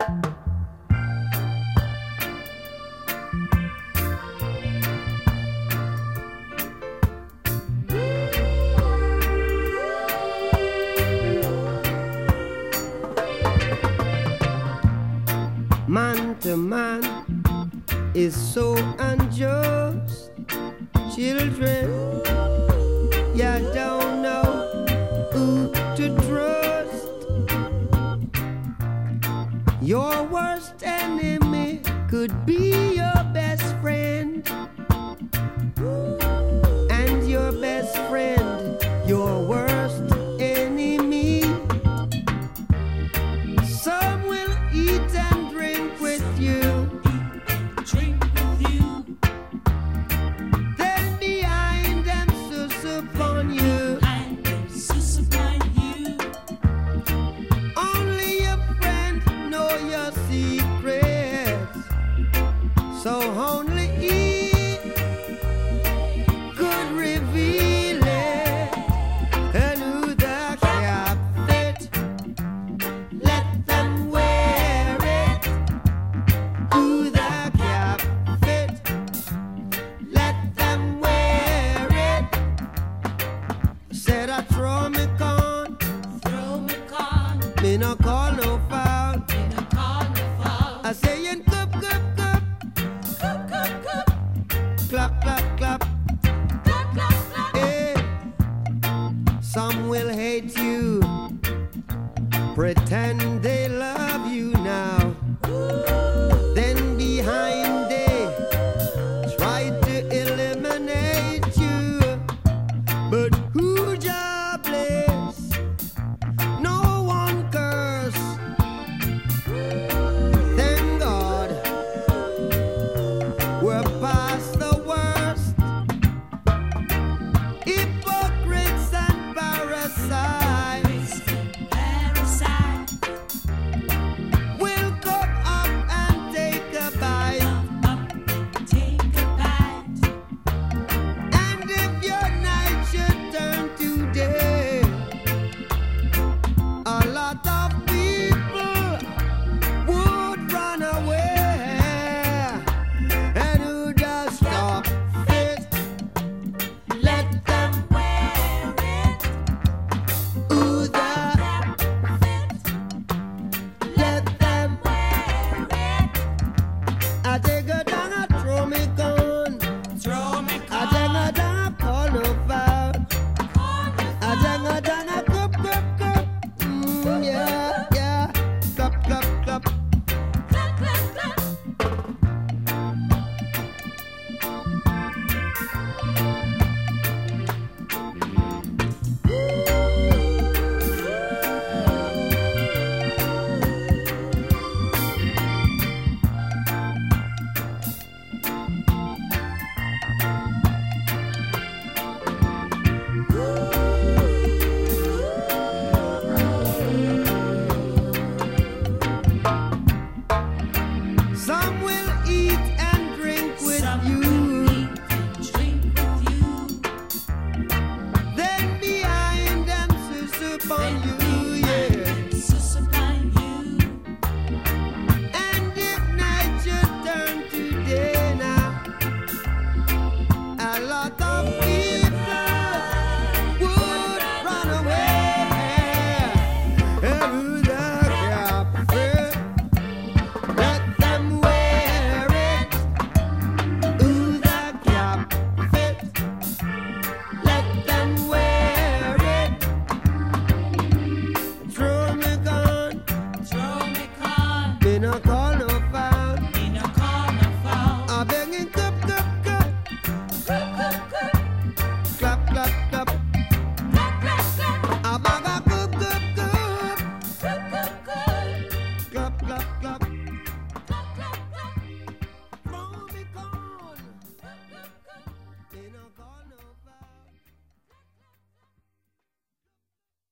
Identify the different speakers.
Speaker 1: Man to man is so unjust. Children, you don't know who to trust. Your worst enemy could be your best friend, and your best friend your worst enemy. Some will eat and drink with you, then behind them sus upon you. Only your friend know your secrets, so only he could reveal it. And who the cap fit, let them wear it. Who the cap fit, let them wear it. Said I throw me con, me no call no foul. I say in cup, cup, cup, clap, clap, clap. Hey. Some will hate you, pretend they love you now, then behind they try to eliminate you. But who jobless, no one curse. Thank God we're past the worst. Hypocrites and parasites will come up and take a bite. And if your night should turn to day, a lot of people would run away. And who does stop fit, let them wear it. Who the let them wear it. I take a down, I throw me gun. I take a down, I call no foul. I take a down, I cup, cup, cup. Yeah, yeah, clap, clap, clap. Some will eat and drink with you, then behind them sus upon you, yeah. And if night should turn to day now, a lot of people would run away. And who the cap fit, let them wear it. Who the cap fit, let them wear it. Throw me gun, me no call no foul. I beg in cup, cup, cup, clap, clap, clap. I beg a cup, cup, cup, clap, clap, clap.